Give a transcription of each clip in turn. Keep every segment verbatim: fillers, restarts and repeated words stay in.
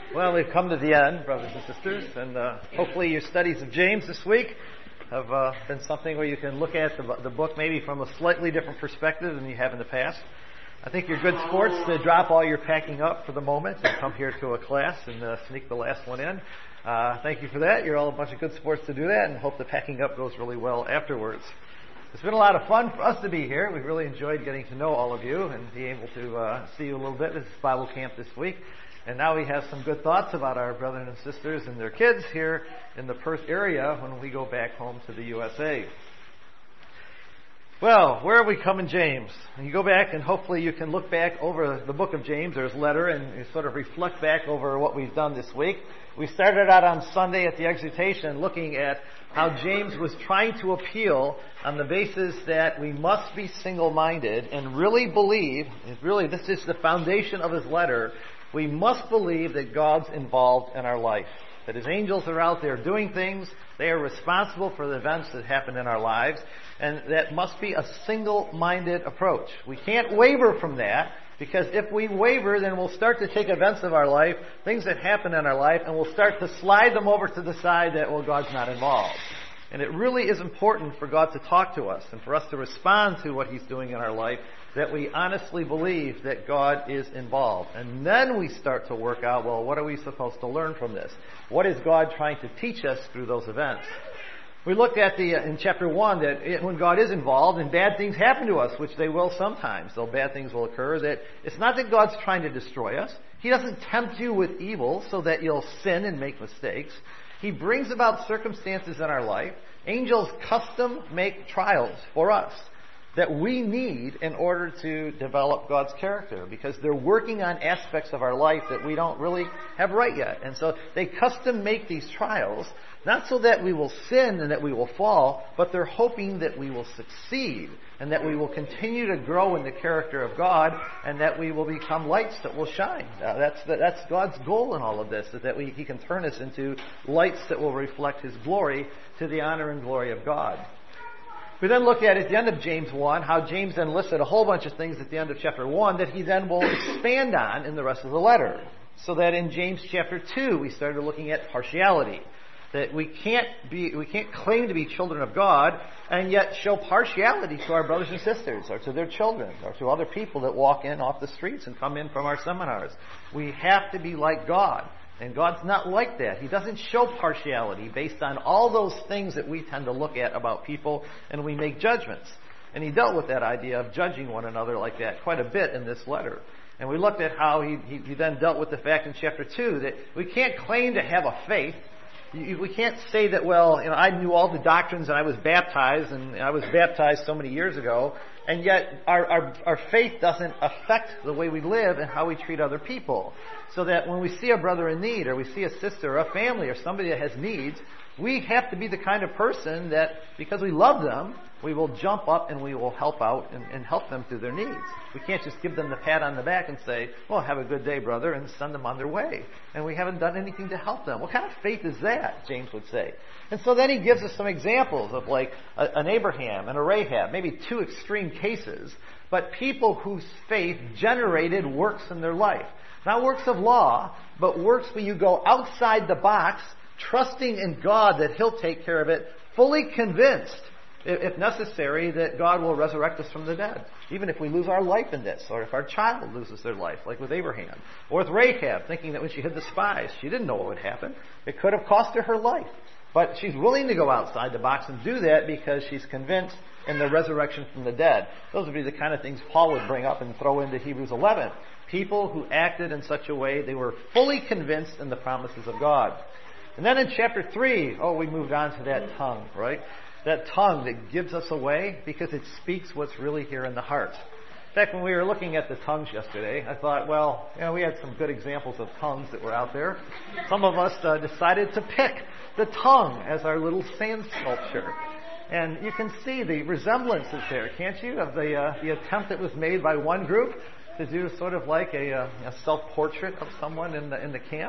Well, we've come to the end, brothers and sisters, and uh, hopefully your studies of James this week have uh, been something where you can look at the, the book maybe from a slightly different perspective than you have in the past. I think you're good sports to drop all your packing up for the moment and come here to a class and uh, sneak the last one in. Uh, thank you for that. You're all a bunch of good sports to do that, and hope the packing up goes really well afterwards. It's been a lot of fun for us to be here. We've really enjoyed getting to know all of you and be able to uh, see you a little bit. This is Bible camp this week. And now we have some good thoughts about our brothers and sisters and their kids here in the Perth area when we go back home to the U S A. Well, where are we coming, James? And you go back and hopefully you can look back over the book of James or his letter and you sort of reflect back over what we've done this week. We started out on Sunday at the exhortation looking at how James was trying to appeal on the basis that we must be single-minded and really believe, really this is the foundation of his letter, we must believe that God's involved in our life. That his angels are out there doing things. They are responsible for the events that happen in our lives. And that must be a single-minded approach. We can't waver from that, because if we waver, then we'll start to take events of our life, things that happen in our life, and we'll start to slide them over to the side that, well, God's not involved. And it really is important for God to talk to us and for us to respond to what he's doing in our life, that we honestly believe that God is involved. And then we start to work out, well, what are we supposed to learn from this? What is God trying to teach us through those events? We looked at the in chapter one that it, when God is involved and bad things happen to us, which they will sometimes, though bad things will occur, that it's not that God's trying to destroy us. He doesn't tempt you with evil so that you'll sin and make mistakes. He brings about circumstances in our life. Angels custom make trials for us that we need in order to develop God's character, because they're working on aspects of our life that we don't really have right yet. And so they custom make these trials, not so that we will sin and that we will fall, but they're hoping that we will succeed and that we will continue to grow in the character of God and that we will become lights that will shine. Uh, that's the, that's God's goal in all of this, is that we, he can turn us into lights that will reflect his glory to the honor and glory of God. We then look at, at the end of James one, how James then listed a whole bunch of things at the end of chapter one that he then will expand on in the rest of the letter. So that in James chapter two, we started looking at partiality. That we can't be, we can't claim to be children of God and yet show partiality to our brothers and sisters or to their children or to other people that walk in off the streets and come in from our seminars. We have to be like God. And God's not like that. He doesn't show partiality based on all those things that we tend to look at about people, and we make judgments. And he dealt with that idea of judging one another like that quite a bit in this letter. And we looked at how he, he, he then dealt with the fact in chapter two that we can't claim to have a faith. You, we can't say that, well, you know, I knew all the doctrines and I was baptized, and I was baptized so many years ago, and yet our, our, our faith doesn't affect the way we live and how we treat other people. So that when we see a brother in need, or we see a sister, or a family, or somebody that has needs, we have to be the kind of person that, because we love them, we will jump up and we will help out and, and help them through their needs. We can't just give them the pat on the back and say, well, have a good day, brother, and send them on their way. And we haven't done anything to help them. What kind of faith is that, James would say? And so then he gives us some examples of like a, an Abraham and a Rahab, maybe two extreme cases, but people whose faith generated works in their life. Not works of law, but works where you go outside the box, trusting in God that he'll take care of it, fully convinced, if necessary, that God will resurrect us from the dead. Even if we lose our life in this, or if our child loses their life, like with Abraham. Or with Rahab, thinking that when she hid the spies, she didn't know what would happen. It could have cost her her life. But she's willing to go outside the box and do that because she's convinced in the resurrection from the dead. Those would be the kind of things Paul would bring up and throw into Hebrews eleven. People who acted in such a way they were fully convinced in the promises of God. And then in chapter three, oh, we moved on to that tongue, right? That tongue that gives us away because it speaks what's really here in the heart. In fact, when we were looking at the tongues yesterday, I thought, well, you know, we had some good examples of tongues that were out there. Some of us uh, decided to pick the tongue as our little sand sculpture. And you can see the resemblances there, can't you, of the uh, the attempt that was made by one group to do sort of like a, a self-portrait of someone in the in the camp.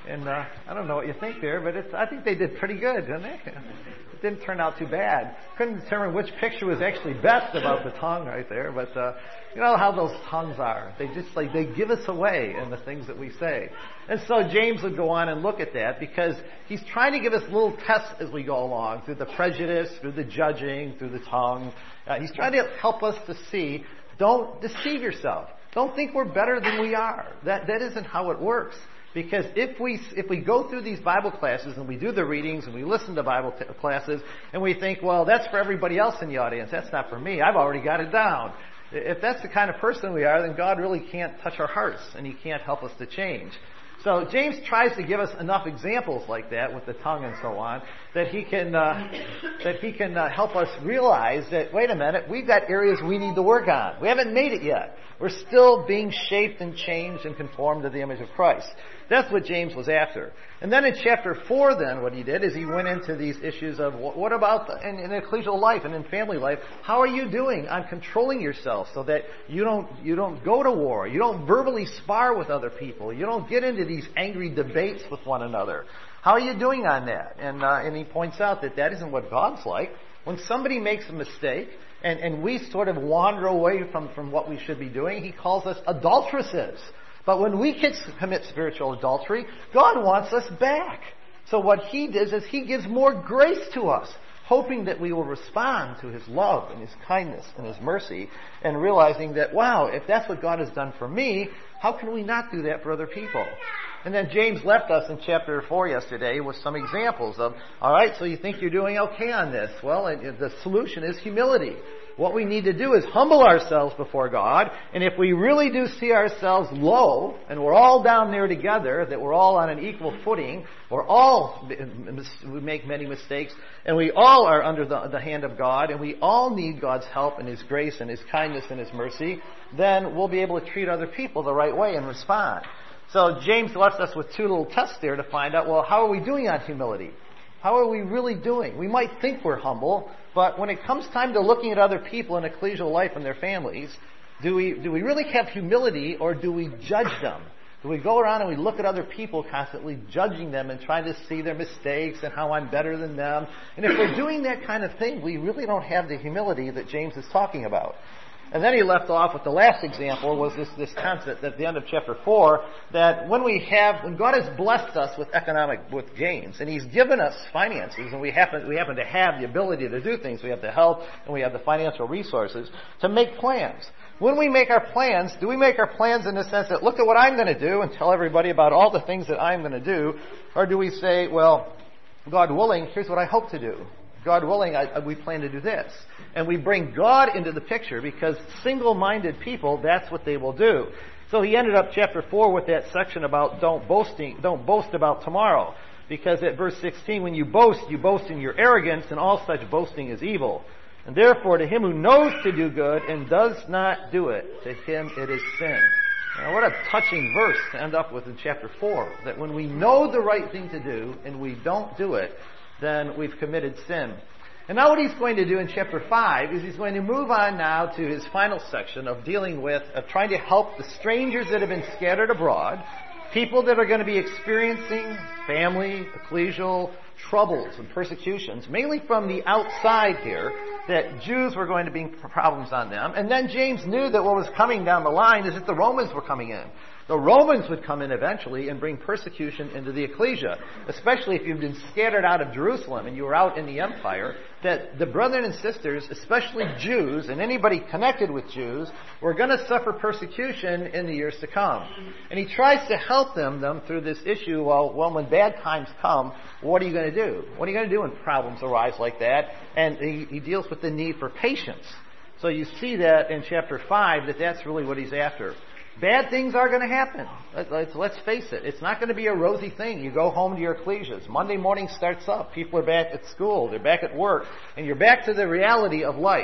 And uh, I don't know what you think there, but it's, I think they did pretty good, didn't they? It didn't turn out too bad. Couldn't determine which picture was actually best about the tongue right there, but uh, you know how those tongues are. They just like, they give us away in the things that we say. And so James would go on and look at that because he's trying to give us little tests as we go along through the prejudice, through the judging, through the tongue. Uh, he's trying to help us to see, don't deceive yourself. Don't think we're better than we are. That that isn't how it works. Because if we if we go through these Bible classes and we do the readings and we listen to Bible t- classes and we think, well, that's for everybody else in the audience. That's not for me. I've already got it down. If that's the kind of person we are, then God really can't touch our hearts and He can't help us to change. So James tries to give us enough examples like that with the tongue and so on that he can uh, that he can uh, help us realize that, wait a minute, we've got areas we need to work on. We haven't made it yet. We're still being shaped and changed and conformed to the image of Christ. That's what James was after. And then in chapter four, then, what he did is he went into these issues of what about the, in, in ecclesial life and in family life, how are you doing on controlling yourself so that you don't you don't go to war, you don't verbally spar with other people, you don't get into these angry debates with one another. How are you doing on that? And uh, and he points out that that isn't what God's like. When somebody makes a mistake and, and we sort of wander away from, from what we should be doing, he calls us adulteresses. But when we commit spiritual adultery, God wants us back. So what He does is He gives more grace to us, hoping that we will respond to His love and His kindness and His mercy, and realizing that, wow, if that's what God has done for me, how can we not do that for other people? And then James left us in chapter four yesterday with some examples of, all right, so you think you're doing okay on this. Well, the solution is humility. What we need to do is humble ourselves before God, and if we really do see ourselves low, and we're all down there together, that we're all on an equal footing, we're all, we make many mistakes, and we all are under the, the hand of God, and we all need God's help and His grace and His kindness and His mercy, then we'll be able to treat other people the right way and respond. So James left us with two little tests there to find out, well, how are we doing on humility? How are we really doing? We might think we're humble, but when it comes time to looking at other people in ecclesial life and their families, do we do we really have humility, or do we judge them? Do we go around and we look at other people constantly judging them and trying to see their mistakes and how I'm better than them? And if we're doing that kind of thing, we really don't have the humility that James is talking about. And then he left off with the last example, was this, this concept at the end of chapter four, that when we have, when God has blessed us with economic, with gains, and He's given us finances, and we happen, we happen to have the ability to do things, we have the health, and we have the financial resources, to make plans. When we make our plans, do we make our plans in the sense that, look at what I'm going to do, and tell everybody about all the things that I'm going to do, or do we say, well, God willing, here's what I hope to do. God willing, I, we plan to do this. And we bring God into the picture, because single-minded people, that's what they will do. So he ended up chapter four with that section about don't boasting, don't boast about tomorrow. Because at verse sixteen, when you boast, you boast in your arrogance, and all such boasting is evil. And therefore, to him who knows to do good and does not do it, to him it is sin. Now, what a touching verse to end up with in chapter four. That when we know the right thing to do and we don't do it, then we've committed sin. And now what he's going to do in chapter five is he's going to move on now to his final section of dealing with, of trying to help the strangers that have been scattered abroad, people that are going to be experiencing family, ecclesial troubles and persecutions, mainly from the outside here, that Jews were going to be problems on them. And then James knew that what was coming down the line is that the Romans were coming in. The Romans would come in eventually and bring persecution into the ecclesia, especially if you've been scattered out of Jerusalem and you were out in the empire, that the brethren and sisters, especially Jews and anybody connected with Jews, were going to suffer persecution in the years to come. And he tries to help them, them through this issue, well, well, when bad times come, what are you going to do? What are you going to do when problems arise like that? And he, he deals with the need for patience. So you see that in chapter five, that that's really what he's after. Bad things are going to happen. Let's, let's face it. It's not going to be a rosy thing. You go home to your ecclesias. Monday morning starts up. People are back at school. They're back at work. And you're back to the reality of life.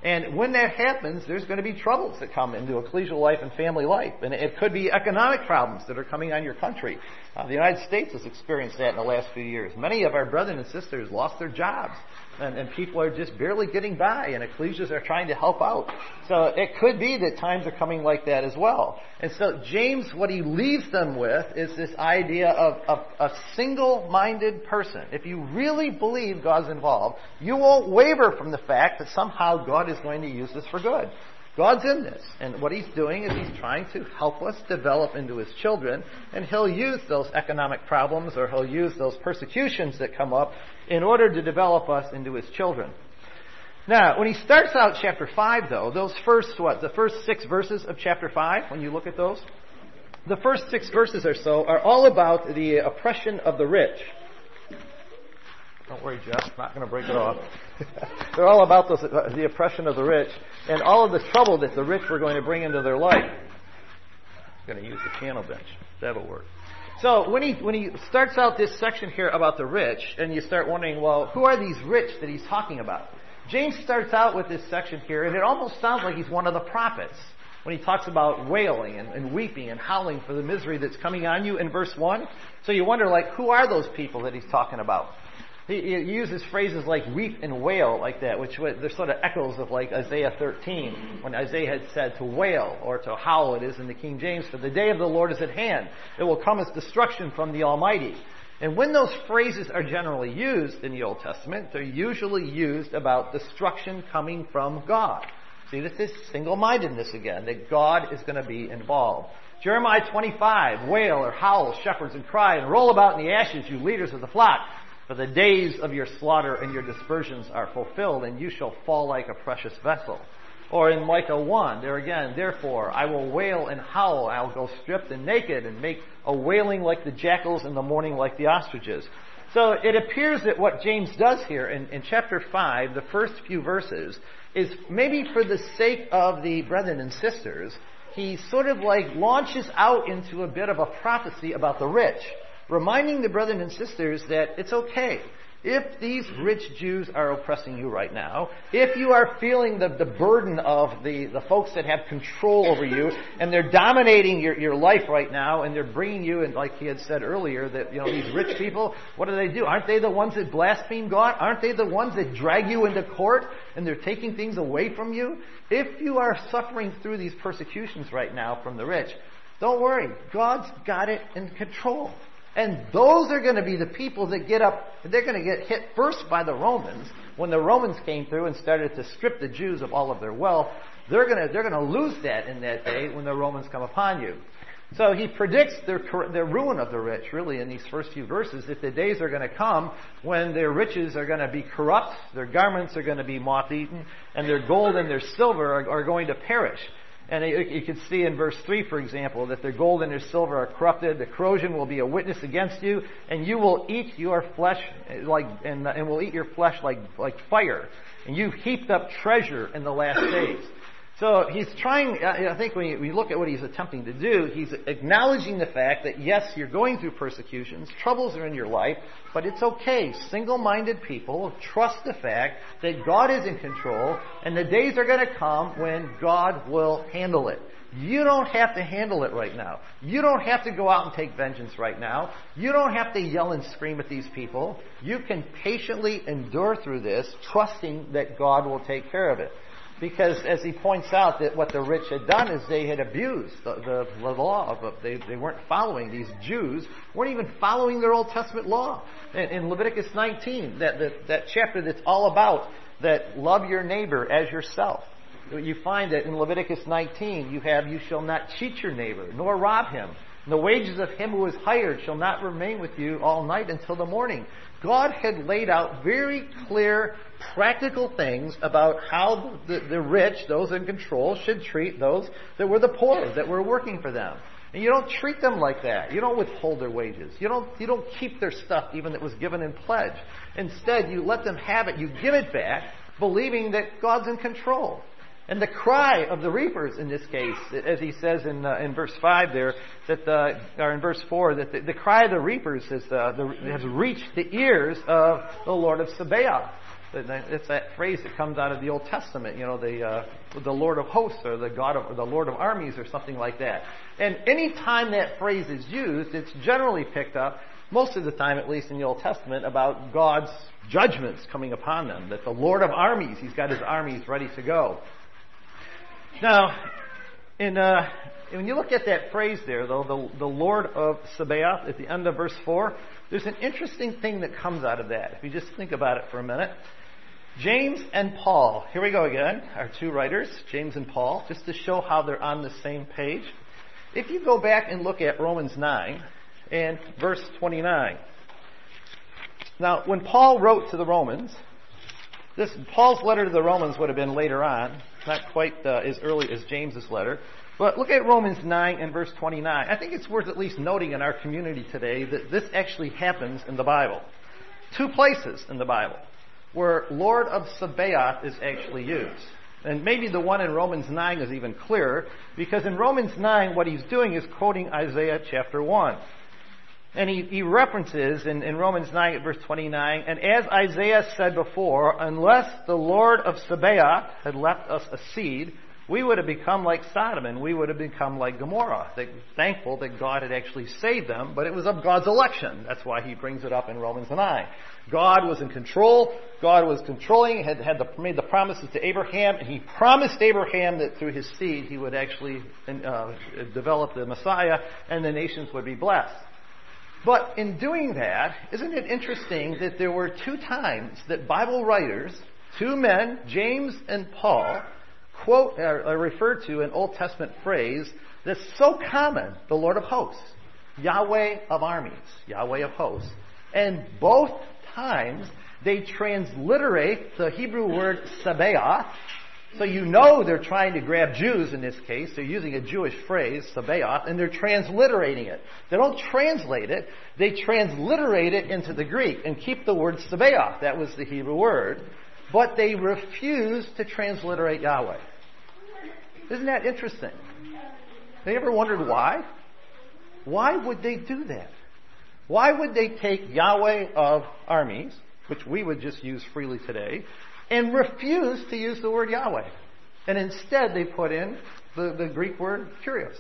And when that happens, there's going to be troubles that come into ecclesial life and family life. And it could be economic problems that are coming on your country. Uh, the United States has experienced that in the last few years. Many of our brothers and sisters lost their jobs. And, and people are just barely getting by, and ecclesias are trying to help out. So it could be that times are coming like that as well. And so James, what he leaves them with is this idea of, of a single-minded person. If you really believe God's involved, you won't waver from the fact that somehow God is going to use this for good. God's in this, and what he's doing is he's trying to help us develop into his children, and he'll use those economic problems or he'll use those persecutions that come up in order to develop us into his children. Now, when he starts out chapter five, though, those first, what, the first six verses of chapter five, when you look at those, the first six verses or so are all about the oppression of the rich. Don't worry, Jeff. I'm not going to break it off. They're all about those, uh, the oppression of the rich and all of the trouble that the rich were going to bring into their life. I'm going to use the piano bench. That'll work. So when he when he starts out this section here about the rich, and you start wondering, well, who are these rich that he's talking about? James starts out with this section here, and it almost sounds like he's one of the prophets when he talks about wailing and, and weeping and howling for the misery that's coming on you in verse one. So you wonder, like, who are those people that he's talking about? He, he uses phrases like weep and wail like that, which they're sort of echoes of like Isaiah thirteen, when Isaiah had said to wail or to howl, it is in the King James, for the day of the Lord is at hand. It will come as destruction from the Almighty. And when those phrases are generally used in the Old Testament, they're usually used about destruction coming from God. See, this is single-mindedness again, that God is going to be involved. Jeremiah twenty-five, wail or howl, shepherds, and cry, and roll about in the ashes, you leaders of the flock. For the days of your slaughter and your dispersions are fulfilled, and you shall fall like a precious vessel. Or in Micah one, there again, therefore I will wail and howl, I will go stripped and naked, and make a wailing like the jackals and the mourning like the ostriches. So it appears that what James does here in, in chapter five, the first few verses, is maybe for the sake of the brethren and sisters, he sort of like launches out into a bit of a prophecy about the rich, reminding the brethren and sisters that it's okay. If these rich Jews are oppressing you right now, if you are feeling the, the burden of the, the folks that have control over you, and they're dominating your, your life right now, and they're bringing you, and like he had said earlier, that, you know, these rich people, what do they do? Aren't they the ones that blaspheme God? Aren't they the ones that drag you into court, and they're taking things away from you? If you are suffering through these persecutions right now from the rich, don't worry. God's got it in control. And those are going to be the people that get up, they're going to get hit first by the Romans. When the Romans came through and started to strip the Jews of all of their wealth, they're going to, they're going to lose that in that day when the Romans come upon you. So he predicts their, their ruin of the rich, really, in these first few verses, that the days are going to come when their riches are going to be corrupt, their garments are going to be moth-eaten, and their gold and their silver are, are going to perish. And you can see in verse three, for example, that their gold and their silver are corrupted. The corrosion will be a witness against you, and you will eat your flesh like, and, and will eat your flesh like, like fire. And you've heaped up treasure in the last days. So he's trying, I think when you, when you look at what he's attempting to do, he's acknowledging the fact that yes, you're going through persecutions, troubles are in your life, but it's okay. Single-minded people trust the fact that God is in control, and the days are going to come when God will handle it. You don't have to handle it right now. You don't have to go out and take vengeance right now. You don't have to yell and scream at these people. You can patiently endure through this, trusting that God will take care of it. Because, as he points out, that what the rich had done is they had abused the, the, the law. Of, they, they weren't following. These Jews weren't even following their Old Testament law. In, in Leviticus nineteen, that, that, that chapter that's all about that love your neighbor as yourself. You find that in Leviticus nineteen, you have, you shall not cheat your neighbor, nor rob him. And the wages of him who is hired shall not remain with you all night until the morning. God had laid out very clear, practical things about how the, the rich, those in control, should treat those that were the poor, that were working for them. And you don't treat them like that. You don't withhold their wages. You don't, you don't keep their stuff even that was given in pledge. Instead, you let them have it. You give it back, believing that God's in control. And the cry of the reapers in this case, as he says in uh, in verse five there, that uh, or in verse four, that the, the cry of the reapers has, uh, the, has reached the ears of the Lord of Sabaoth. It's that phrase that comes out of the Old Testament, you know, the uh, the Lord of hosts or the God of, or the Lord of armies or something like that. And any time that phrase is used, it's generally picked up, most of the time at least in the Old Testament, about God's judgments coming upon them. That the Lord of armies, He's got His armies ready to go. Now, in uh, when you look at that phrase there, though, the, the Lord of Sabaoth, at the end of verse four, there's an interesting thing that comes out of that. If you just think about it for a minute. James and Paul, here we go again, our two writers, James and Paul, just to show how they're on the same page. If you go back and look at Romans nine and verse twenty-nine. Now, when Paul wrote to the Romans, this Paul's letter to the Romans would have been later on, not quite uh, as early as James's letter. But look at Romans nine and verse twenty-nine. I think it's worth at least noting in our community today that this actually happens in the Bible. Two places in the Bible where Lord of Sabaoth is actually used. And maybe the one in Romans nine is even clearer, because in Romans nine what he's doing is quoting Isaiah chapter one. And he, he references in, in Romans nine at verse twenty-nine, and as Isaiah said before, unless the Lord of Sabaoth had left us a seed, we would have become like Sodom, and we would have become like Gomorrah. They're thankful that God had actually saved them, but it was of God's election. That's why he brings it up in Romans nine. God was in control. God was controlling, had, had the, made the promises to Abraham, and he promised Abraham that through his seed he would actually uh, develop the Messiah, and the nations would be blessed. But in doing that, isn't it interesting that there were two times that Bible writers, two men, James and Paul, quote or refer to an Old Testament phrase that's so common, the Lord of hosts, Yahweh of armies, Yahweh of hosts. And both times they transliterate the Hebrew word Sabaoth. So you know they're trying to grab Jews in this case. They're using a Jewish phrase, Sabaoth, and they're transliterating it. They don't translate it. They transliterate it into the Greek and keep the word Sabaoth. That was the Hebrew word. But they refuse to transliterate Yahweh. Isn't that interesting? Have you ever wondered why? Why would they do that? Why would they take Yahweh of armies, which we would just use freely today, and refuse to use the word Yahweh? And instead they put in the, the Greek word Kyrios.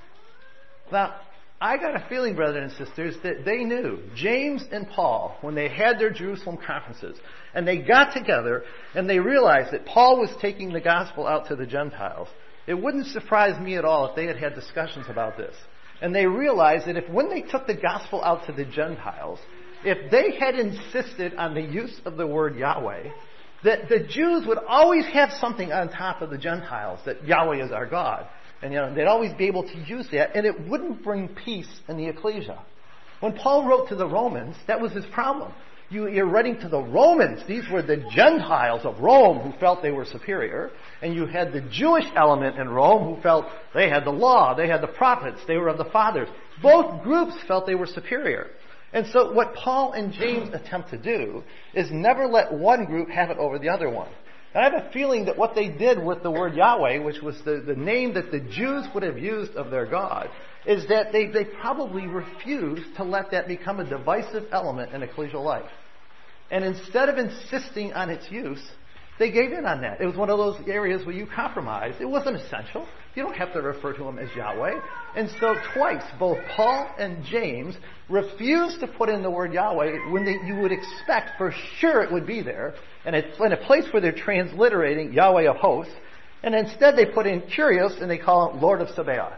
Now, I got a feeling, brothers and sisters, that they knew, James and Paul, when they had their Jerusalem conferences, and they got together and they realized that Paul was taking the gospel out to the Gentiles, it wouldn't surprise me at all if they had had discussions about this. And they realized that if when they took the gospel out to the Gentiles, if they had insisted on the use of the word Yahweh, that the Jews would always have something on top of the Gentiles, that Yahweh is our God. And you know, they'd always be able to use that, and it wouldn't bring peace in the ecclesia. When Paul wrote to the Romans, that was his problem. You, you're writing to the Romans. These were the Gentiles of Rome who felt they were superior. And you had the Jewish element in Rome who felt they had the law, they had the prophets, they were of the fathers. Both groups felt they were superior. And so what Paul and James attempt to do is never let one group have it over the other one. And I have a feeling that what they did with the word Yahweh, which was the, the name that the Jews would have used of their God, is that they, they probably refused to let that become a divisive element in ecclesial life. And instead of insisting on its use, they gave in on that. It was one of those areas where you compromised. It wasn't essential. You don't have to refer to him as Yahweh. And so twice, both Paul and James refused to put in the word Yahweh when they, you would expect for sure it would be there. And it's in a place where they're transliterating Yahweh of hosts. And instead they put in Kyrios and they call him Lord of Sabaoth.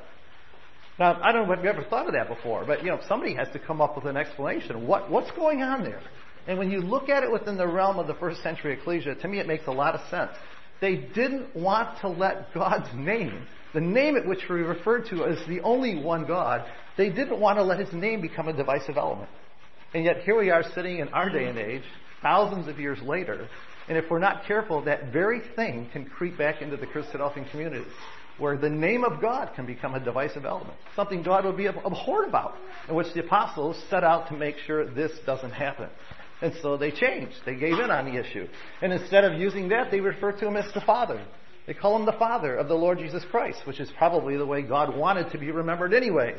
Now, I don't know if you've ever thought of that before, but you know, somebody has to come up with an explanation. What, what's going on there? And when you look at it within the realm of the first century ecclesia, to me it makes a lot of sense. They didn't want to let God's name, the name at which we refer to as the only one God, they didn't want to let his name become a divisive element. And yet here we are sitting in our day and age, thousands of years later, and if we're not careful, that very thing can creep back into the Christadelphian community, where the name of God can become a divisive element, something God would be abhorred about, in which the apostles set out to make sure this doesn't happen. And so they changed. They gave in on the issue. And instead of using that, they refer to him as the Father. They call him the Father of the Lord Jesus Christ, which is probably the way God wanted to be remembered anyways.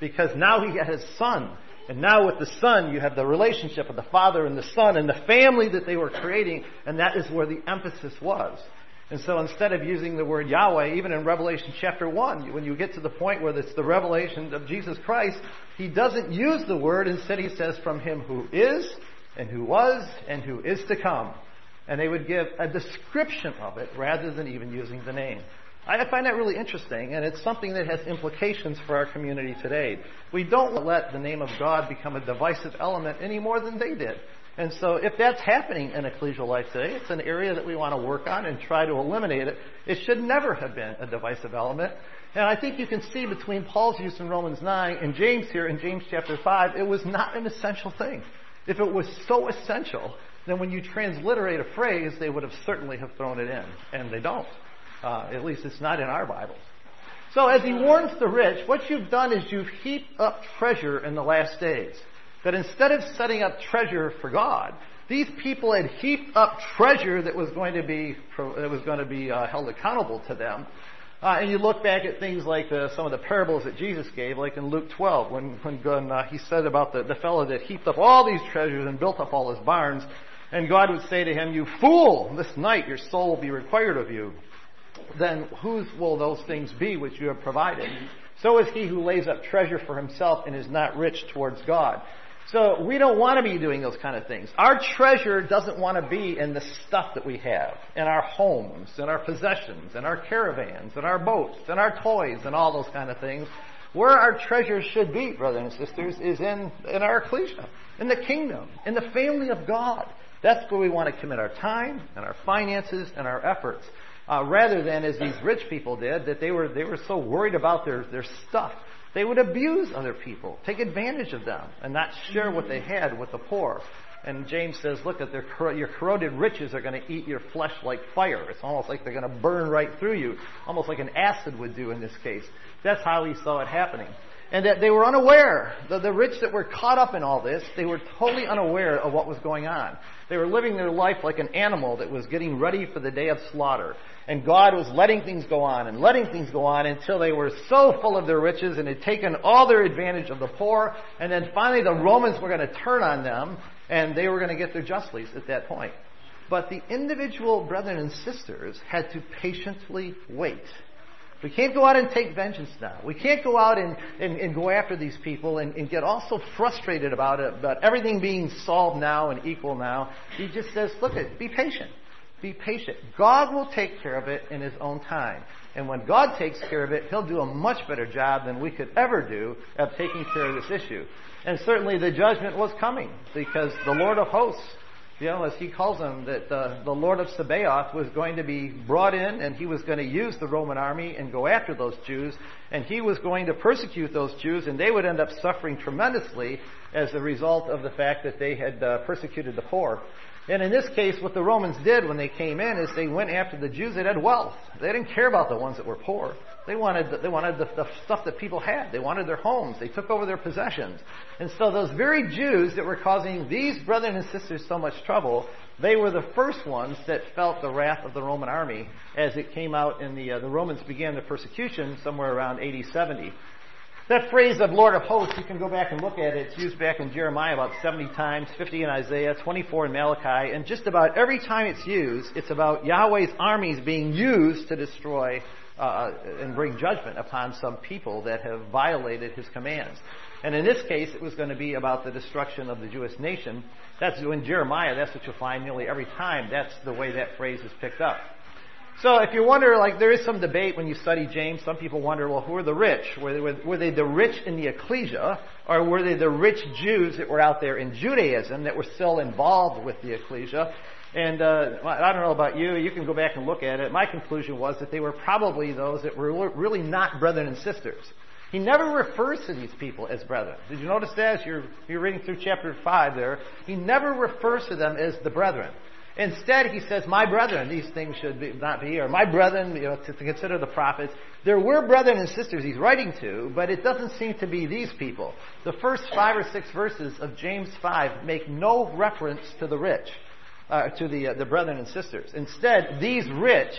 because now he had his son. And now with the son, you have the relationship of the father and the son and the family that they were creating, and that is where the emphasis was. And so instead of using the word Yahweh, even in Revelation chapter one, when you get to the point where it's the revelation of Jesus Christ, he doesn't use the word. Instead he says, from him who is, and who was, and who is to come. And they would give a description of it rather than even using the name. I find that really interesting, and it's something that has implications for our community today. We don't let the name of God become a divisive element any more than they did. And so if that's happening in ecclesial life today, it's an area that we want to work on and try to eliminate it. It should never have been a divisive element. And I think you can see between Paul's use in Romans nine and James here in James chapter five, it was not an essential thing. If it was so essential, then when you transliterate a phrase, they would have certainly have thrown it in. And they don't. Uh, at least it's not in our Bibles. So as he warns the rich, what you've done is you've heaped up treasure in the last days. That instead of setting up treasure for God, these people had heaped up treasure that was going to be that was going to be uh, held accountable to them. Uh, and you look back at things like uh, some of the parables that Jesus gave, like in Luke twelve, when when uh, he said about the, the fellow that heaped up all these treasures and built up all his barns, and God would say to him, "You fool! This night your soul will be required of you. Then whose will those things be which you have provided? So is he who lays up treasure for himself and is not rich towards God." So we don't want to be doing those kind of things. Our treasure doesn't want to be in the stuff that we have, in our homes, in our possessions, in our caravans, in our boats, in our toys, and all those kind of things. Where our treasure should be, brothers and sisters, is in, in our ecclesia, in the kingdom, in the family of God. That's where we want to commit our time and our finances and our efforts. Uh, rather than, as these rich people did, that they were they were so worried about their, their stuff. They would abuse other people, take advantage of them, and not share what they had with the poor. And James says, look, at their, your corroded riches are going to eat your flesh like fire. It's almost like they're going to burn right through you, almost like an acid would do in this case. That's how he saw it happening. And that they were unaware. The, the rich that were caught up in all this, they were totally unaware of what was going on. They were living their life like an animal that was getting ready for the day of slaughter. And God was letting things go on and letting things go on until they were so full of their riches and had taken all their advantage of the poor. And then finally the Romans were going to turn on them and they were going to get their just lease at that point. But the individual brethren and sisters had to patiently wait. We can't go out and take vengeance now. We can't go out and, and, and go after these people and, and get all so frustrated about it, about everything being solved now and equal now. He just says, look, it, be patient. Be patient. God will take care of it in His own time. And when God takes care of it, He'll do a much better job than we could ever do of taking care of this issue. And certainly the judgment was coming because the Lord of hosts, you know, as he calls him, that uh, the Lord of Sabaoth was going to be brought in and he was going to use the Roman army and go after those Jews. And he was going to persecute those Jews and they would end up suffering tremendously as a result of the fact that they had uh, persecuted the poor. And in this case, what the Romans did when they came in is they went after the Jews that had wealth. They didn't care about the ones that were poor. They wanted the, they wanted the, the stuff that people had. They wanted their homes. They took over their possessions. And so those very Jews that were causing these brethren and sisters so much trouble, they were the first ones that felt the wrath of the Roman army as it came out in the, uh, the Romans began the persecution somewhere around A D seventy. That phrase of Lord of hosts, you can go back and look at it. It's used back in Jeremiah about seventy times, fifty in Isaiah, twenty-four in Malachi, and just about every time it's used, it's about Yahweh's armies being used to destroy uh, and bring judgment upon some people that have violated His commands. And in this case, it was going to be about the destruction of the Jewish nation. That's in Jeremiah, that's what you'll find nearly every time. That's the way that phrase is picked up. So if you wonder, like there is some debate when you study James, some people wonder, well, who are the rich? Were they, were they the rich in the ecclesia, or were they the rich Jews that were out there in Judaism that were still involved with the ecclesia? And uh, I don't know about you, you can go back and look at it. My conclusion was that they were probably those that were really not brethren and sisters. He never refers to these people as brethren. Did you notice that as you're, you're reading through chapter five there? He never refers to them as the brethren. Instead, he says, my brethren, these things should be, not be, or my brethren, you know, to, to consider the prophets. There were brethren and sisters he's writing to, but it doesn't seem to be these people. The first five or six verses of James five make no reference to the rich, uh, to the, uh, the brethren and sisters. Instead, these rich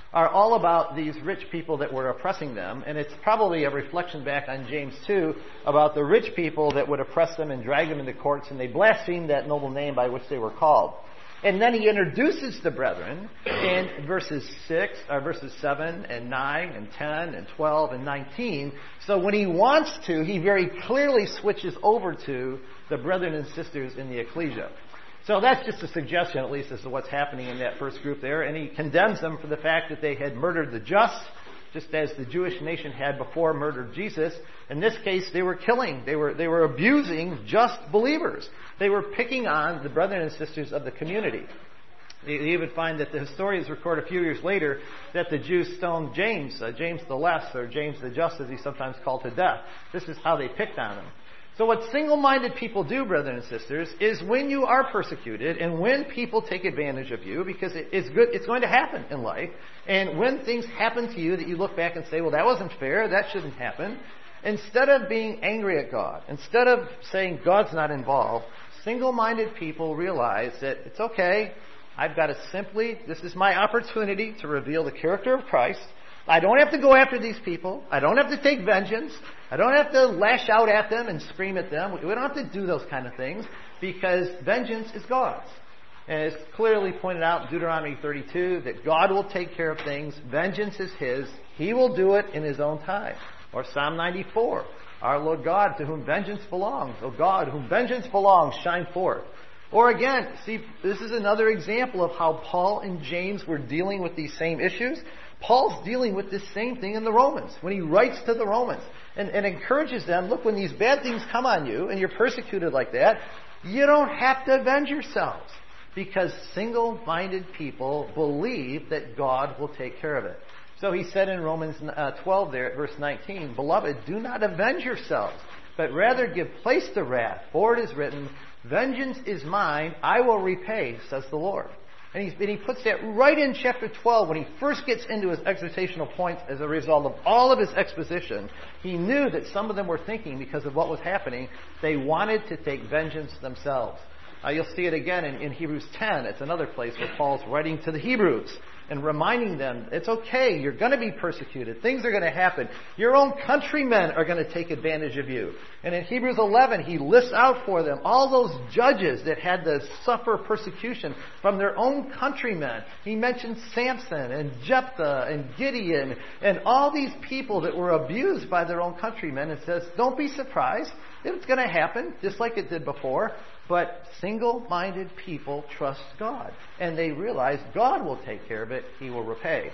are all about these rich people that were oppressing them. And it's probably a reflection back on James two about the rich people that would oppress them and drag them into courts, and they blasphemed that noble name by which they were called. And then he introduces the brethren in verses six, or verses seven and nine and ten and twelve and nineteen. So when he wants to, he very clearly switches over to the brethren and sisters in the ecclesia. So that's just a suggestion, at least, as to what's happening in that first group there. And he condemns them for the fact that they had murdered the just, just as the Jewish nation had before murdered Jesus. In this case, they were killing. They were, they were abusing just believers. They were picking on the brethren and sisters of the community. You even find that the historians record a few years later that the Jews stoned James, uh, James the Less, or James the Just, as he's sometimes called, to death. This is how they picked on him. So what single-minded people do, brethren and sisters, is when you are persecuted and when people take advantage of you, because it's good, it's going to happen in life, and when things happen to you that you look back and say, well, that wasn't fair, that shouldn't happen, instead of being angry at God, instead of saying God's not involved, single-minded people realize that it's okay, I've got to simply, this is my opportunity to reveal the character of Christ. I don't have to go after these people. I don't have to take vengeance. I don't have to lash out at them and scream at them. We don't have to do those kind of things because vengeance is God's. And it's clearly pointed out in Deuteronomy thirty-two that God will take care of things. Vengeance is His. He will do it in His own time. Or Psalm ninety-four, our Lord God, to whom vengeance belongs. O God, to whom vengeance belongs, shine forth. Or again, see, this is another example of how Paul and James were dealing with these same issues. Paul's dealing with this same thing in the Romans, when he writes to the Romans and, and encourages them, look, when these bad things come on you and you're persecuted like that, you don't have to avenge yourselves, because single-minded people believe that God will take care of it. So he said in Romans twelve there at verse nineteen, Beloved, do not avenge yourselves, but rather give place to wrath, for it is written, Vengeance is mine, I will repay, says the Lord. And he, and he puts that right in chapter twelve when he first gets into his exhortational points as a result of all of his exposition. He knew that some of them were thinking, because of what was happening, they wanted to take vengeance themselves. Uh, you'll see it again in, in Hebrews ten. It's another place where Paul's writing to the Hebrews and reminding them, it's okay, you're going to be persecuted. Things are going to happen. Your own countrymen are going to take advantage of you. And in Hebrews eleven, he lists out for them all those judges that had to suffer persecution from their own countrymen. He mentions Samson and Jephthah and Gideon and all these people that were abused by their own countrymen, and says, don't be surprised. It's going to happen, just like it did before. But single-minded people trust God. And they realize God will take care of it. He will repay.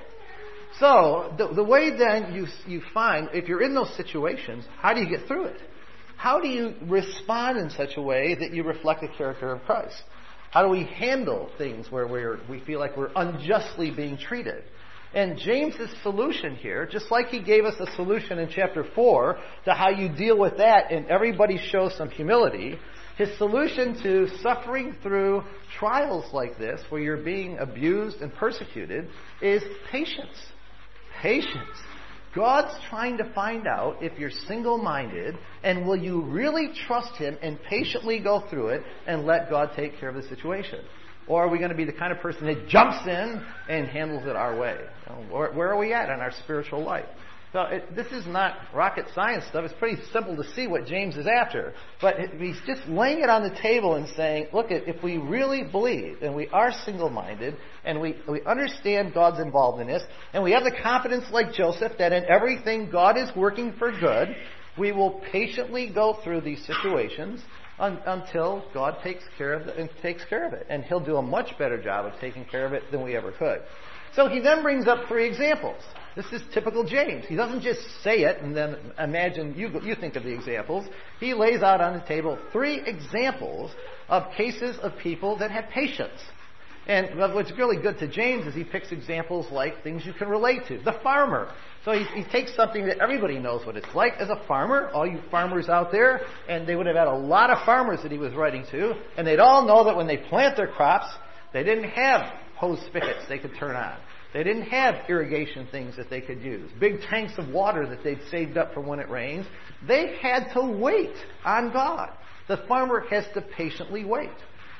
So, the, the way then you, you find, if you're in those situations, how do you get through it? How do you respond in such a way that you reflect the character of Christ? How do we handle things where we're, we feel like we're unjustly being treated? And James's solution here, just like he gave us a solution in chapter four to how you deal with that and everybody shows some humility, his solution to suffering through trials like this, where you're being abused and persecuted, is patience. Patience. God's trying to find out if you're single-minded, and will you really trust Him and patiently go through it and let God take care of the situation? Or are we going to be the kind of person that jumps in and handles it our way? Where, where are we at in our spiritual life? So it, this is not rocket science stuff. It's pretty simple to see what James is after. But it, he's just laying it on the table and saying, look, if we really believe and we are single-minded and we, we understand God's involved in this, and we have the confidence like Joseph that in everything God is working for good, we will patiently go through these situations un, until God takes care of it, takes care of it. And He'll do a much better job of taking care of it than we ever could. So he then brings up three examples. This is typical James. He doesn't just say it and then imagine you, you think of the examples. He lays out on the table three examples of cases of people that had patience. And what's really good to James is he picks examples like things you can relate to. The farmer. So he, he takes something that everybody knows what it's like as a farmer, all you farmers out there, and they would have had a lot of farmers that he was writing to, and they'd all know that when they plant their crops, they didn't have hose spigots they could turn on. They didn't have irrigation things that they could use, big tanks of water that they'd saved up for when it rains. They had to wait on God. The farmer has to patiently wait.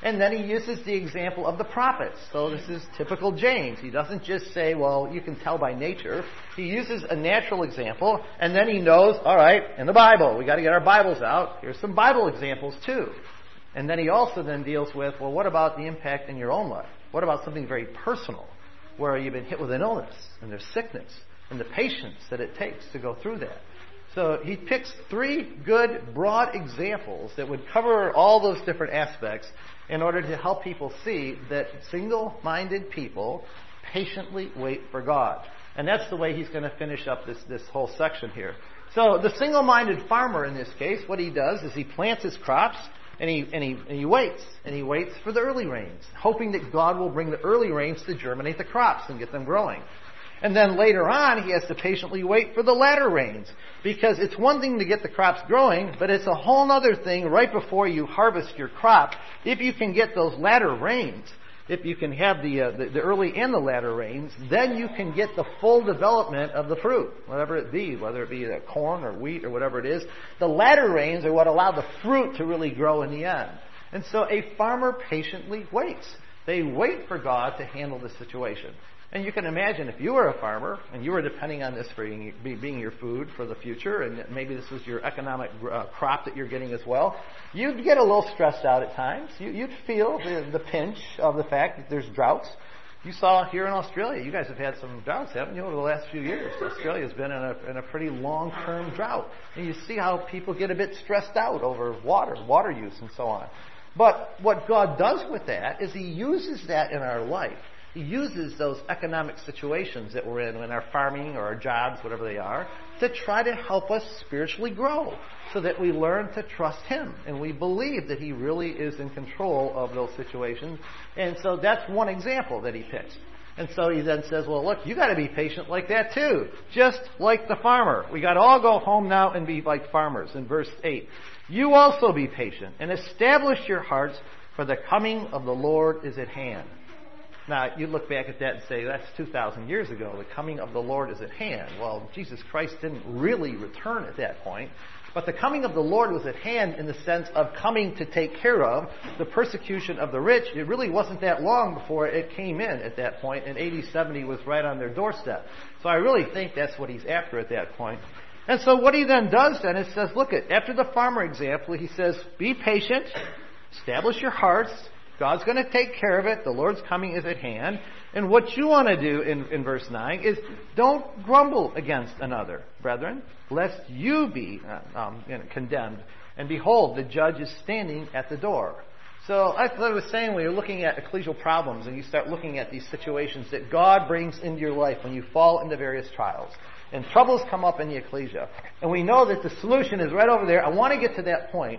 And then he uses the example of the prophets. So this is typical James. He doesn't just say, well, you can tell by nature. He uses a natural example, and then he knows, all right, in the Bible, we got to get our Bibles out. Here's some Bible examples too. And then he also then deals with, well, what about the impact in your own life? What about something very personal, where you've been hit with an illness, and there's sickness, and the patience that it takes to go through that. So he picks three good, broad examples that would cover all those different aspects in order to help people see that single-minded people patiently wait for God. And that's the way he's going to finish up this, this whole section here. So the single-minded farmer in this case, what he does is he plants his crops, and he, and he, and he waits. And he waits for the early rains, hoping that God will bring the early rains to germinate the crops and get them growing. And then later on, he has to patiently wait for the latter rains. Because it's one thing to get the crops growing, but it's a whole other thing right before you harvest your crop. If you can get those latter rains, if you can have the, uh, the the early and the latter rains, then you can get the full development of the fruit, whatever it be, whether it be uh, corn or wheat or whatever it is. The latter rains are what allow the fruit to really grow in the end. And so a farmer patiently waits. They wait for God to handle the situation. And you can imagine if you were a farmer and you were depending on this for being, being your food for the future, and maybe this was your economic uh, crop that you're getting as well, you'd get a little stressed out at times. You, you'd feel the, the pinch of the fact that there's droughts. You saw here in Australia, you guys have had some droughts, haven't you, over the last few years? Australia's been in a, in a pretty long-term drought. And you see how people get a bit stressed out over water, water use and so on. But what God does with that is He uses that in our life. He uses those economic situations that we're in, in our farming or our jobs, whatever they are, to try to help us spiritually grow so that we learn to trust Him. And we believe that He really is in control of those situations. And so that's one example that he picks. And so he then says, well, look, you got to be patient like that too. Just like the farmer. We got to all go home now and be like farmers. In verse eight, you also be patient and establish your hearts, for the coming of the Lord is at hand. Now, you look back at that and say, that's two thousand years ago. The coming of the Lord is at hand. Well, Jesus Christ didn't really return at that point. But the coming of the Lord was at hand in the sense of coming to take care of the persecution of the rich. It really wasn't that long before it came in at that point, and A D seventy was right on their doorstep. So I really think that's what he's after at that point. And so what he then does then is says, look, at after the farmer example, he says, be patient, establish your hearts, God's going to take care of it. The Lord's coming is at hand. And what you want to do in, in verse nine is don't grumble against another, brethren, lest you be uh, um, you know, condemned. And behold, the judge is standing at the door. So as I was saying, when you're looking at ecclesial problems and you start looking at these situations that God brings into your life when you fall into various trials, and troubles come up in the ecclesia, and we know that the solution is right over there. I want to get to that point.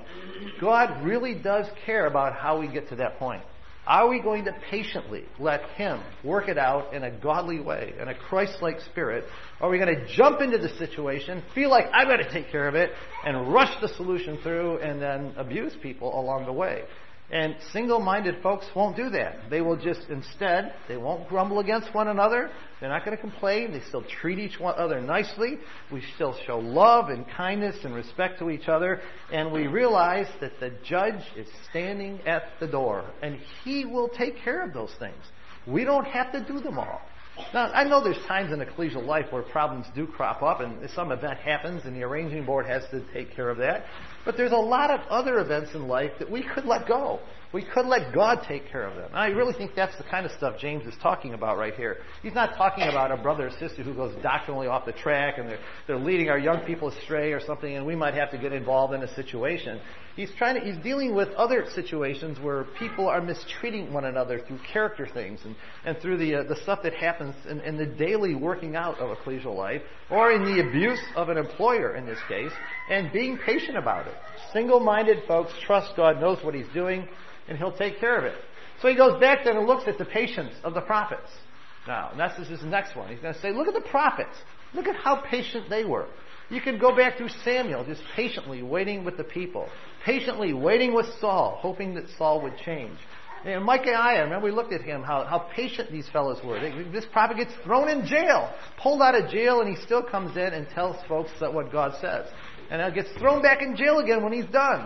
God really does care about how we get to that point. Are we going to patiently let Him work it out in a godly way, in a Christ-like spirit? Or are we going to jump into the situation, feel like I've got to take care of it, and rush the solution through and then abuse people along the way? And single-minded folks won't do that. They will just, instead, they won't grumble against one another. They're not going to complain. They still treat each other nicely. We still show love and kindness and respect to each other. And we realize that the judge is standing at the door. And He will take care of those things. We don't have to do them all. Now, I know there's times in ecclesial life where problems do crop up and some event happens and the arranging board has to take care of that. But there's a lot of other events in life that we could let go. We could let God take care of them. And I really think that's the kind of stuff James is talking about right here. He's not talking about a brother or sister who goes doctrinally off the track and they're, they're leading our young people astray or something and we might have to get involved in a situation. He's trying to, he's dealing with other situations where people are mistreating one another through character things and, and through the, uh, the stuff that happens in, in the daily working out of ecclesial life, or in the abuse of an employer in this case, and being patient about it. Single-minded folks trust God knows what He's doing and He'll take care of it. So he goes back then and looks at the patience of the prophets. Now, and that's his next one. He's going to say, look at the prophets. Look at how patient they were. You can go back through Samuel, just patiently waiting with the people. Patiently waiting with Saul, hoping that Saul would change. And Micaiah, remember we looked at him, how, how patient these fellows were. They, this prophet gets thrown in jail, pulled out of jail, and he still comes in and tells folks that what God says. And he gets thrown back in jail again when he's done.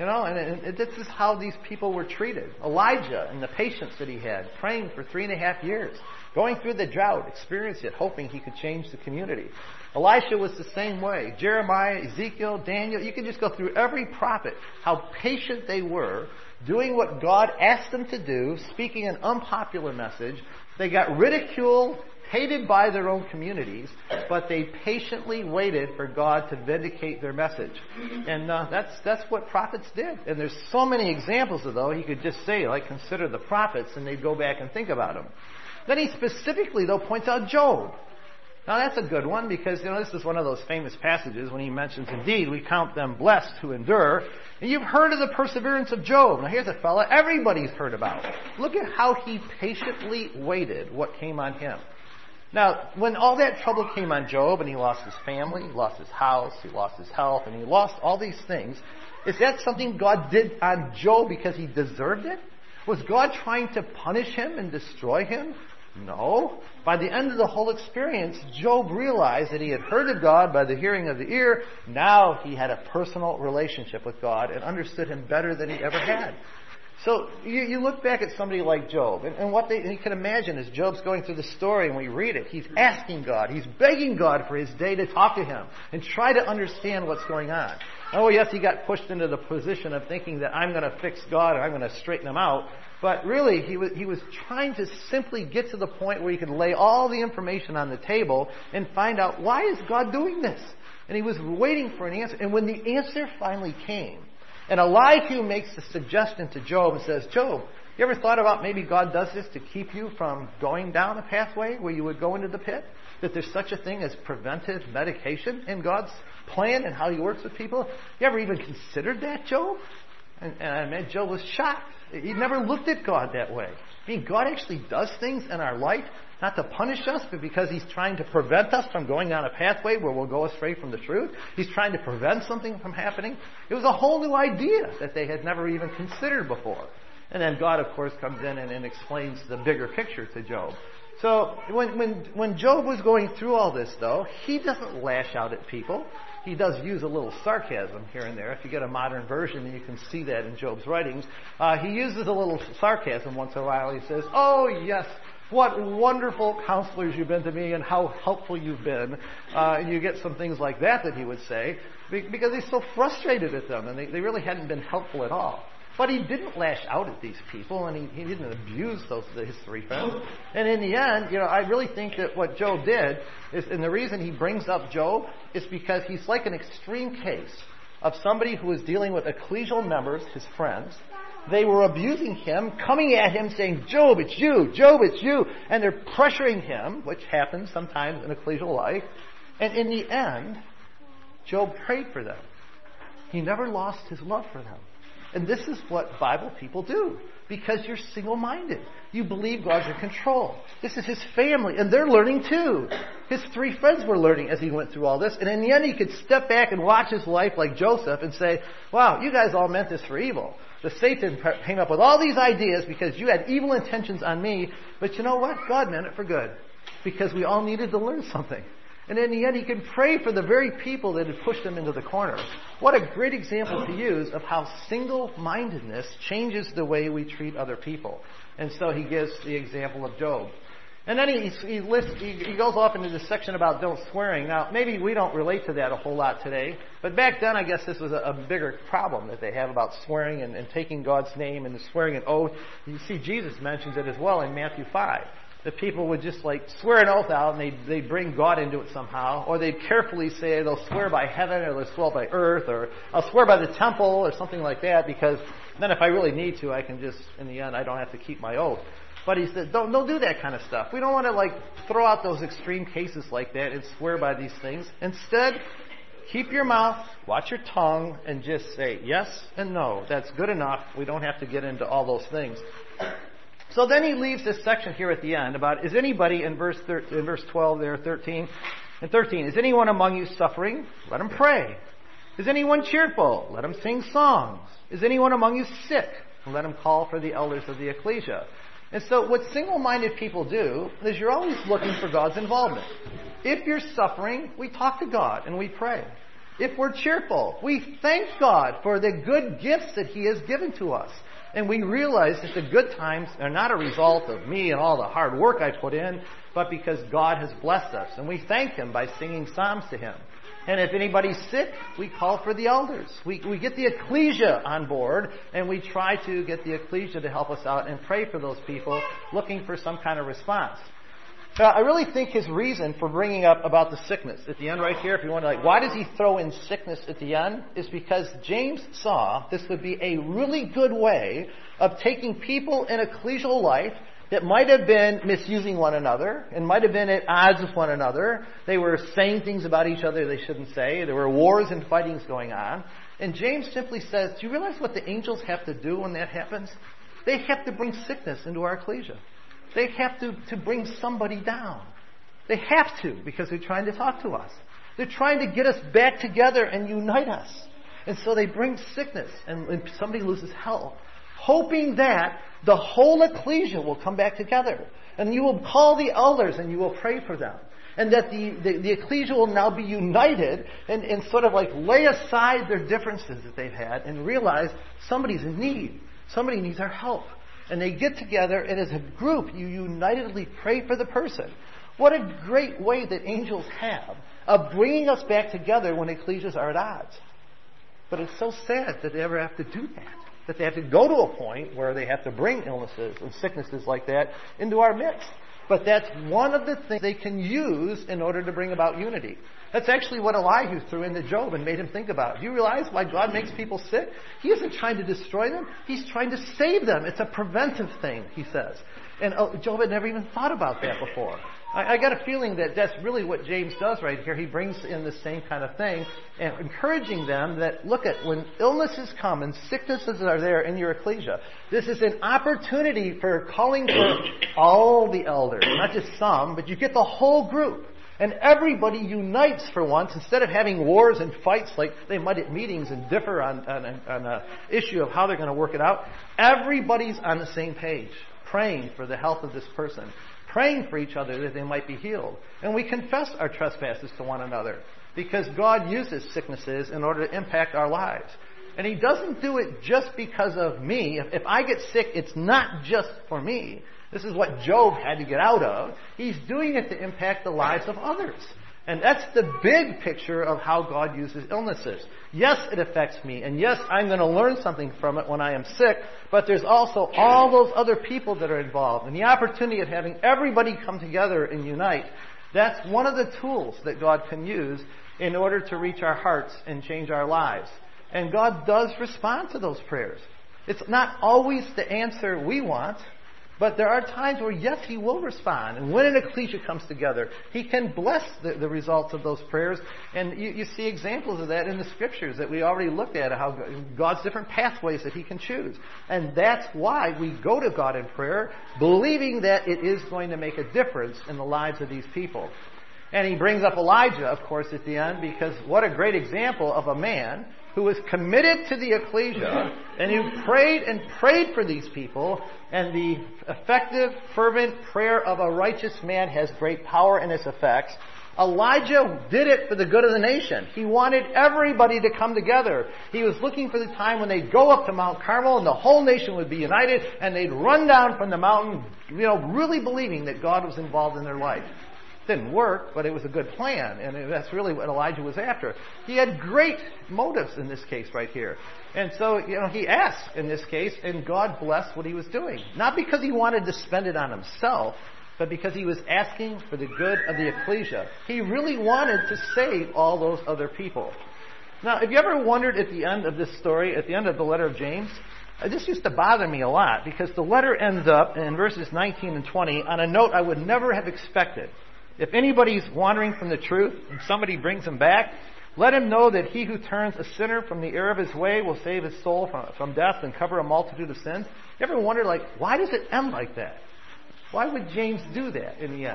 You know, and, and this is how these people were treated. Elijah and the patience that he had, praying for three and a half years, going through the drought, experienced it, hoping he could change the community. Elisha was the same way. Jeremiah, Ezekiel, Daniel, you can just go through every prophet, how patient they were, doing what God asked them to do, speaking an unpopular message. They got ridiculed, hated by their own communities, but they patiently waited for God to vindicate their message. And uh, that's that's what prophets did. And there's so many examples of those. He could just say, like, consider the prophets, and they'd go back and think about them. Then he specifically, though, points out Job. Now that's a good one because, you know, this is one of those famous passages when he mentions, indeed, we count them blessed who endure. And you've heard of the perseverance of Job. Now here's a fella everybody's heard about. Look at how he patiently waited what came on him. Now, when all that trouble came on Job and he lost his family, he lost his house, he lost his health, and he lost all these things, is that something God did on Job because he deserved it? Was God trying to punish him and destroy him? No. By the end of the whole experience, Job realized that he had heard of God by the hearing of the ear. Now he had a personal relationship with God and understood him better than he ever had. So you, you look back at somebody like Job, and, and what they, you can imagine as Job's going through the story and we read it, he's asking God, he's begging God for his day to talk to him and try to understand what's going on. Oh yes, he got pushed into the position of thinking that I'm going to fix God or I'm going to straighten him out. But really, he was, he was trying to simply get to the point where he could lay all the information on the table and find out, why is God doing this? And he was waiting for an answer. And when the answer finally came, and Elihu makes the suggestion to Job and says, Job, you ever thought about maybe God does this to keep you from going down a pathway where you would go into the pit? That there's such a thing as preventive medication in God's plan and how he works with people? You ever even considered that, Job? And, and I mean, Job was shocked. He never looked at God that way. I mean, God actually does things in our life, not to punish us, but because he's trying to prevent us from going down a pathway where we'll go astray from the truth. He's trying to prevent something from happening. It was a whole new idea that they had never even considered before. And then God, of course, comes in and, and explains the bigger picture to Job. So when, when, when Job was going through all this, though, he doesn't lash out at people. He does use a little sarcasm here and there. If you get a modern version, then you can see that in Job's writings. Uh, he uses a little sarcasm once in a while. He says, oh, yes, what wonderful counselors you've been to me and how helpful you've been. Uh, and you get some things like that that he would say because he's so frustrated at them and they, they really hadn't been helpful at all. But he didn't lash out at these people, and he, he didn't abuse those his three friends. And in the end, you know, I really think that what Job did is, and the reason he brings up Job is because he's like an extreme case of somebody who was dealing with ecclesial members, his friends. They were abusing him, coming at him, saying, Job, it's you, Job, it's you. And they're pressuring him, which happens sometimes in ecclesial life. And in the end, Job prayed for them. He never lost his love for them. And this is what Bible people do. Because you're single-minded. You believe God's in control. This is his family. And they're learning too. His three friends were learning as he went through all this. And in the end, he could step back and watch his life like Joseph and say, wow, you guys all meant this for evil. The Satan came up with all these ideas because you had evil intentions on me. But you know what? God meant it for good. Because we all needed to learn something. And in the end, he could pray for the very people that had pushed him into the corner. What a great example to use of how single-mindedness changes the way we treat other people. And so he gives the example of Job. And then he, he, lists, he, he goes off into this section about don't swearing. Now, maybe we don't relate to that a whole lot today. But back then, I guess this was a, a bigger problem that they have about swearing and, and taking God's name and swearing an oath. You see, Jesus mentions it as well in Matthew five. That people would just like swear an oath out and they'd, they'd bring God into it somehow. Or they'd carefully say they'll swear by heaven or they'll swear by earth or I'll swear by the temple or something like that because then if I really need to, I can just, in the end, I don't have to keep my oath. But he said, don't, don't do that kind of stuff. We don't want to like throw out those extreme cases like that and swear by these things. Instead, keep your mouth, watch your tongue, and just say yes and no. That's good enough. We don't have to get into all those things. So then he leaves this section here at the end about, is anybody, in verse thir- in verse twelve there, thirteen, and thirteen, is anyone among you suffering? Let him pray. Is anyone cheerful? Let him sing songs. Is anyone among you sick? Let him call for the elders of the ecclesia. And so what single-minded people do is you're always looking for God's involvement. If you're suffering, we talk to God and we pray. if we're cheerful. We thank God for the good gifts that He has given to us. And we realize that the good times are not a result of me and all the hard work I put in, but because God has blessed us. And we thank Him by singing psalms to Him. And if anybody's sick, we call for the elders. We, we get the ecclesia on board, and we try to get the ecclesia to help us out and pray for those people looking for some kind of response. Now, I really think his reason for bringing up about the sickness at the end right here, if you want to like, why does he throw in sickness at the end? Is because James saw this would be a really good way of taking people in ecclesial life that might have been misusing one another and might have been at odds with one another. They were saying things about each other they shouldn't say. There were wars and fightings going on. And James simply says, do you realize what the angels have to do when that happens? They have to bring sickness into our ecclesia. They have to, to bring somebody down. They have to, because they're trying to talk to us. They're trying to get us back together and unite us. And so they bring sickness, and, and somebody loses health, hoping that the whole ecclesia will come back together. And you will call the elders and you will pray for them. And that the, the, the ecclesia will now be united and, and sort of like lay aside their differences that they've had and realize somebody's in need. Somebody needs our help. And they get together, and as a group, you unitedly pray for the person. What a great way that angels have of bringing us back together when ecclesias are at odds. But it's so sad that they ever have to do that. That they have to go to a point where they have to bring illnesses and sicknesses like that into our midst. But that's one of the things they can use in order to bring about unity. That's actually what Elihu threw into Job and made him think about. Do you realize why God makes people sick? He isn't trying to destroy them. He's trying to save them. It's a preventive thing, he says. And Job had never even thought about that before. I, I got a feeling that that's really what James does right here. He brings in the same kind of thing, and encouraging them that, look at, when illnesses come and sicknesses are there in your ecclesia, this is an opportunity for calling for all the elders, not just some, but you get the whole group. And everybody unites for once, instead of having wars and fights like they might at meetings and differ on, on, on an issue of how they're going to work it out. Everybody's on the same page, praying for the health of this person, praying for each other that they might be healed. And we confess our trespasses to one another, because God uses sicknesses in order to impact our lives. And He doesn't do it just because of me. If, if I get sick, it's not just for me. This is what Job had to get out of. He's doing it to impact the lives of others. And that's the big picture of how God uses illnesses. Yes, it affects me. And yes, I'm going to learn something from it when I am sick. But there's also all those other people that are involved. And the opportunity of having everybody come together and unite. That's one of the tools that God can use in order to reach our hearts and change our lives. And God does respond to those prayers. It's not always the answer we want. But there are times where, yes, He will respond. And when an ecclesia comes together, He can bless the, the results of those prayers. And you, you see examples of that in the Scriptures that we already looked at, how God's different pathways that He can choose. And that's why we go to God in prayer, believing that it is going to make a difference in the lives of these people. And He brings up Elijah, of course, at the end, because what a great example of a man who was committed to the ecclesia, and who prayed and prayed for these people, and the effective, fervent prayer of a righteous man has great power in its effects. Elijah did it for the good of the nation. He wanted everybody to come together. He was looking for the time when they'd go up to Mount Carmel and the whole nation would be united, and they'd run down from the mountain, you know, really believing that God was involved in their life. Didn't work, but it was a good plan, and that's really what Elijah was after. He had great motives in this case right here. And so, you know, he asked in this case, and God blessed what he was doing. Not because he wanted to spend it on himself, but because he was asking for the good of the ecclesia. He really wanted to save all those other people. Now, have you ever wondered at the end of this story, at the end of the letter of James, this used to bother me a lot, because the letter ends up in verses nineteen and twenty on a note I would never have expected. If anybody's wandering from the truth and somebody brings him back, let him know that he who turns a sinner from the error of his way will save his soul from, from death and cover a multitude of sins. You ever wonder, like, why does it end like that? Why would James do that in the end?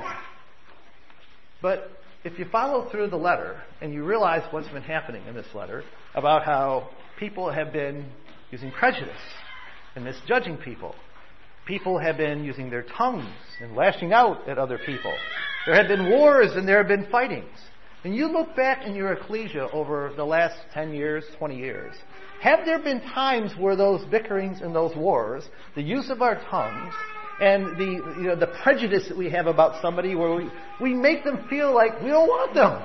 But if you follow through the letter and you realize what's been happening in this letter about how people have been using prejudice and misjudging people. People have been using their tongues and lashing out at other people. There have been wars and there have been fightings. and you look back in your ecclesia over the last ten years, twenty years, have there been times where those bickerings and those wars, the use of our tongues, and the you know the prejudice that we have about somebody, where we, we make them feel like we don't want them,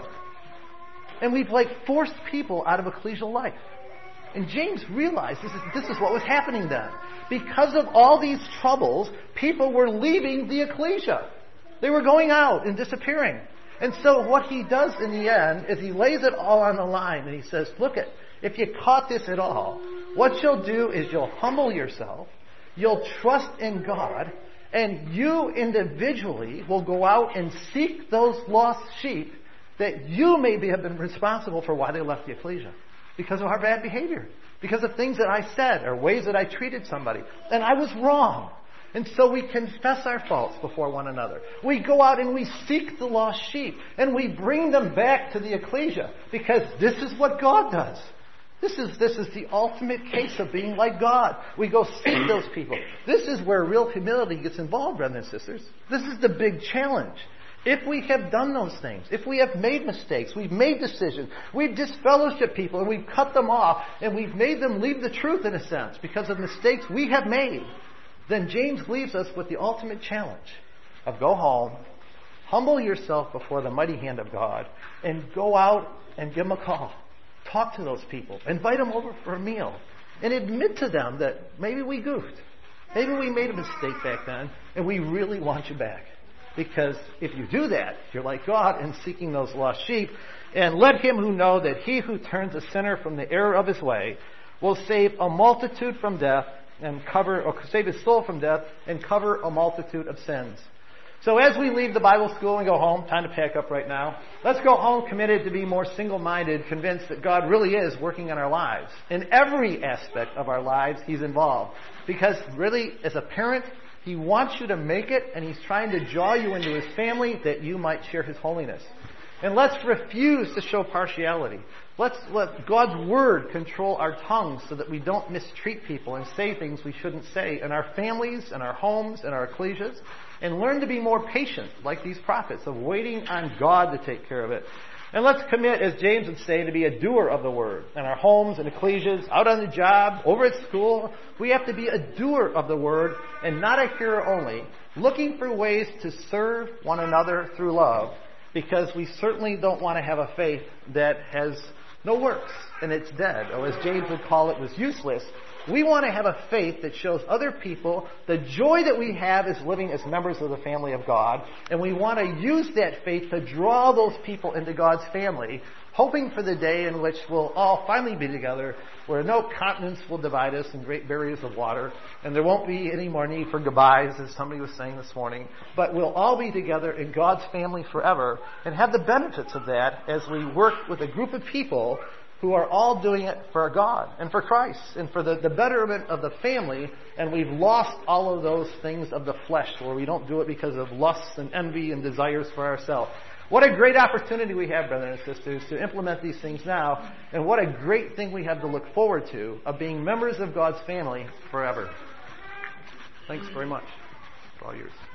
and we've like forced people out of ecclesial life? And James realized this is this is what was happening then. Because of all these troubles, people were leaving the ecclesia. They were going out and disappearing. And so what he does in the end is he lays it all on the line, and he says, look, it, if you caught this at all, what you'll do is you'll humble yourself, you'll trust in God, and you individually will go out and seek those lost sheep that you maybe have been responsible for why they left the ecclesia. Because of our bad behavior. Because of things that I said or ways that I treated somebody. And I was wrong. And so we confess our faults before one another. We go out and we seek the lost sheep. And we bring them back to the ecclesia. Because this is what God does. This is, this is the ultimate case of being like God. We go seek those people. This is where real humility gets involved, brothers and sisters. This is the big challenge. If we have done those things, if we have made mistakes, we've made decisions, we've disfellowshipped people and we've cut them off and we've made them leave the truth in a sense because of mistakes we have made, then James leaves us with the ultimate challenge of go home, humble yourself before the mighty hand of God, and go out and give them a call. Talk to those people. Invite them over for a meal. And admit to them that maybe we goofed. Maybe we made a mistake back then and we really want you back. Because if you do that, you're like God in seeking those lost sheep. And let him who know that he who turns a sinner from the error of his way will save a multitude from death and cover, or save his soul from death and cover a multitude of sins. So as we leave the Bible school and go home, time to pack up right now, let's go home committed to be more single-minded, convinced that God really is working in our lives. In every aspect of our lives, he's involved. Because really, as a parent, he wants you to make it, and he's trying to draw you into his family that you might share his holiness. And let's refuse to show partiality. Let's let God's word control our tongues so that we don't mistreat people and say things we shouldn't say in our families, in our homes, in our ecclesias. And learn to be more patient, like these prophets, of waiting on God to take care of it. And let's commit, as James would say, to be a doer of the word. In our homes and ecclesias, out on the job, over at school, we have to be a doer of the word and not a hearer only, looking for ways to serve one another through love, because we certainly don't want to have a faith that has no works and it's dead, or as James would call it, was useless. We want to have a faith that shows other people the joy that we have as living as members of the family of God, and we want to use that faith to draw those people into God's family, hoping for the day in which we'll all finally be together, where no continents will divide us and great barriers of water, and there won't be any more need for goodbyes, as somebody was saying this morning, but we'll all be together in God's family forever and have the benefits of that as we work with a group of people who are all doing it for God and for Christ and for the, the betterment of the family, and we've lost all of those things of the flesh where we don't do it because of lusts and envy and desires for ourselves. What a great opportunity we have, brothers and sisters, to implement these things now, and what a great thing we have to look forward to of being members of God's family forever. Thanks very much. For all yours.